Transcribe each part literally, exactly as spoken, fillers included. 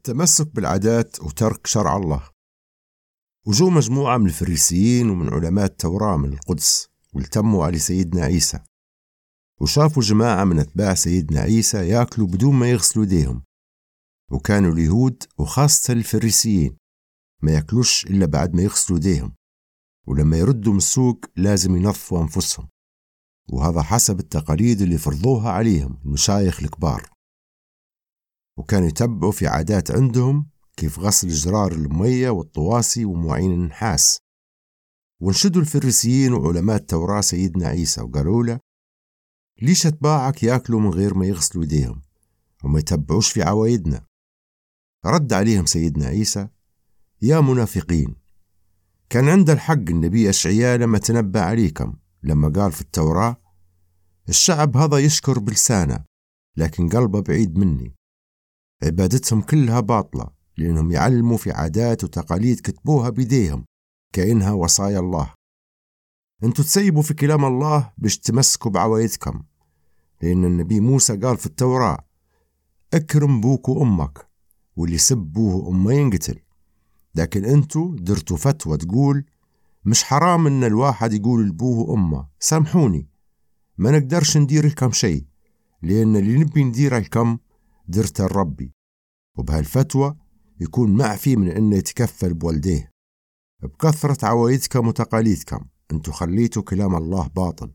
التمسك بالعادات وترك شرع الله. وجو مجموعة من الفريسيين ومن علماء التوراة من القدس والتموا على سيدنا عيسى، وشافوا جماعة من أتباع سيدنا عيسى يأكلوا بدون ما يغسلوا يديهم. وكانوا اليهود وخاصة الفريسيين ما يأكلوش إلا بعد ما يغسلوا يديهم، ولما يردوا من السوق لازم ينظفوا أنفسهم، وهذا حسب التقاليد اللي فرضوها عليهم المشايخ الكبار. وكانوا يتبعوا في عادات عندهم كيف غسل جرار المية والطواسي ومواعين النحاس. وانشدوا الفريسيين وعلماء التوراة سيدنا عيسى وقالوا له: ليش أتباعك يأكلوا من غير ما يغسلوا يديهم وما يتبعوش في عوايدنا؟ رد عليهم سيدنا عيسى: يا منافقين، كان عند الحق النبي أشعياء لما تنبأ عليكم، لما قال في التوراة: الشعب هذا يشكر بلسانه لكن قلبه بعيد مني، عبادتهم كلها باطلة لأنهم يعلموا في عادات وتقاليد كتبوها بيديهم كأنها وصايا الله. انتوا تسيبوا في كلام الله باش تمسكوا بعوايدكم، لأن النبي موسى قال في التوراة: اكرم بوك وأمك، واللي سب بوه وأمه ينقتل. لكن انتوا درتوا فتوى تقول مش حرام ان الواحد يقول لبوه وأمه سامحوني ما نقدرش ندير لكم شيء، لأن اللي نبي ندير لكم درته لربي. وبهالفتوى يكون معفي من انه يتكفل بولديه. بكثرة عوايدكم وتقاليدكم انتوا خليتوا كلام الله باطل.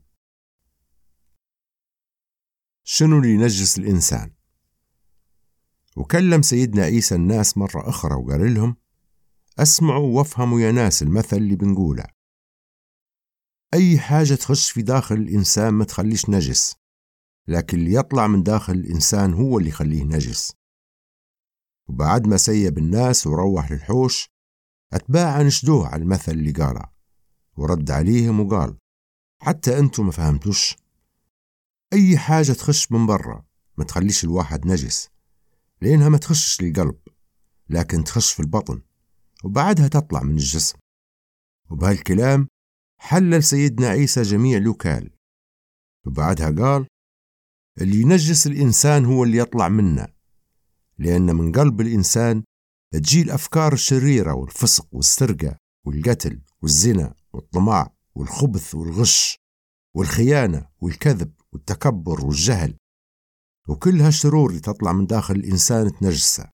شنو اللي ينجس الإنسان؟ وكلم سيدنا عيسى الناس مرة أخرى وقال لهم: أسمعوا وافهموا يا ناس المثل اللي بنقوله. أي حاجة تخش في داخل الإنسان ما تخليش نجس، لكن اللي يطلع من داخل الإنسان هو اللي يخليه نجس. وبعد ما سيب الناس وروح للحوش، أتباعه نشدوه على المثل اللي قاله، ورد عليهم وقال: حتى أنتم ما فهمتوش؟ أي حاجة تخش من برا ما تخليش الواحد نجس، لأنها ما تخشش للقلب لكن تخش في البطن وبعدها تطلع من الجسم. وبهالكلام حلل سيدنا عيسى جميع الوكال، وبعدها قال: اللي ينجس الإنسان هو اللي يطلع منه، لأن من قلب الإنسان تجي الأفكار الشريرة والفسق والسرقة والقتل والزنا والطمع والخبث والغش والخيانة والكذب والتكبر والجهل، وكل هالشرور اللي تطلع من داخل الإنسان تنجسه.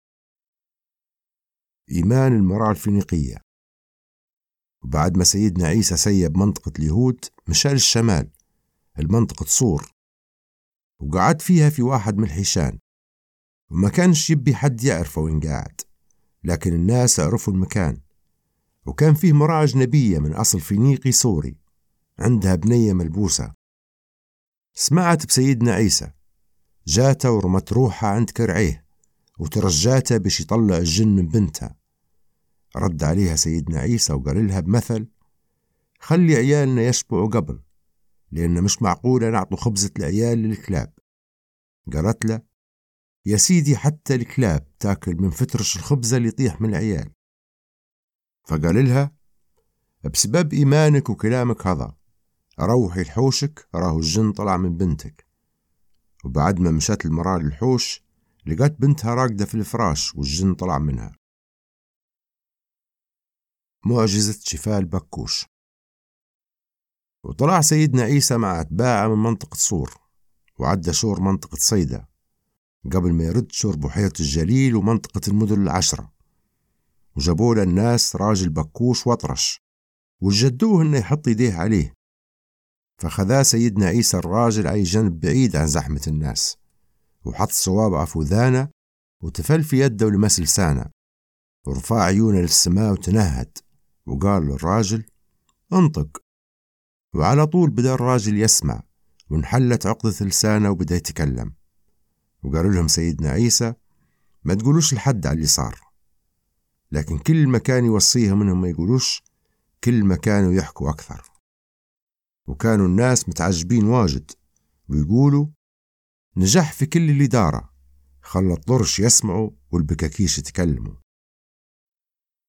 إيمان المرأة الفينيقية. وبعد ما سيدنا عيسى سيب منطقة اليهود مشى للشمال المنطقة صور، وقعد فيها في واحد من الحيشان، وما كانش يبي حد يعرفه وين قاعد، لكن الناس عرفوا المكان. وكان فيه مرأة أجنبية من أصل فينيقي سوري، عندها بنية ملبوسة، سمعت بسيدنا عيسى، جاته ورمت روحها عند كرعيه وترجاته باش يطلع الجن من بنتها. رد عليها سيدنا عيسى وقال لها بمثل: خلي عيالنا يشبعوا قبل، لأن مش معقولة نعطوا خبزة العيال للكلاب. قالت له: يا سيدي حتى الكلاب تاكل من فترش الخبزة اللي يطيح من العيال. فقال لها: بسبب إيمانك وكلامك هذا روحي الحوشك، راه الجن طلع من بنتك. وبعد ما مشت المرأة للحوش لقت بنتها راقدة في الفراش والجن طلع منها. معجزة شفاء البكوش. وطلع سيدنا عيسى مع أتباعه من منطقة صور، وعدى شور منطقة صيدا قبل ما يرد شور بحيرة الجليل ومنطقة المدن العشرة. وجابوا له الناس راجل بكوش وطرش، وجدوه انه يحط يديه عليه. فخذا سيدنا عيسى الراجل على جنب بعيد عن زحمة الناس، وحط صوابعه في وذانه وتفل في يده ولمس لسانه، ورفع عيونه للسماء وتنهد، وقال للراجل: انطق. وعلى طول بدأ الراجل يسمع، وانحلت عقدة لسانه وبدأ يتكلم. وقال لهم سيدنا عيسى: ما تقولوش لحد على اللي صار. لكن كل ما كان يوصيهم انهم ما يقولوش، كل ما كانوا يحكوا أكثر. وكانوا الناس متعجبين واجد، ويقولوا: نجح في كل اللي داره، خلى الطرش يسمعوا والبكاكيش يتكلموا.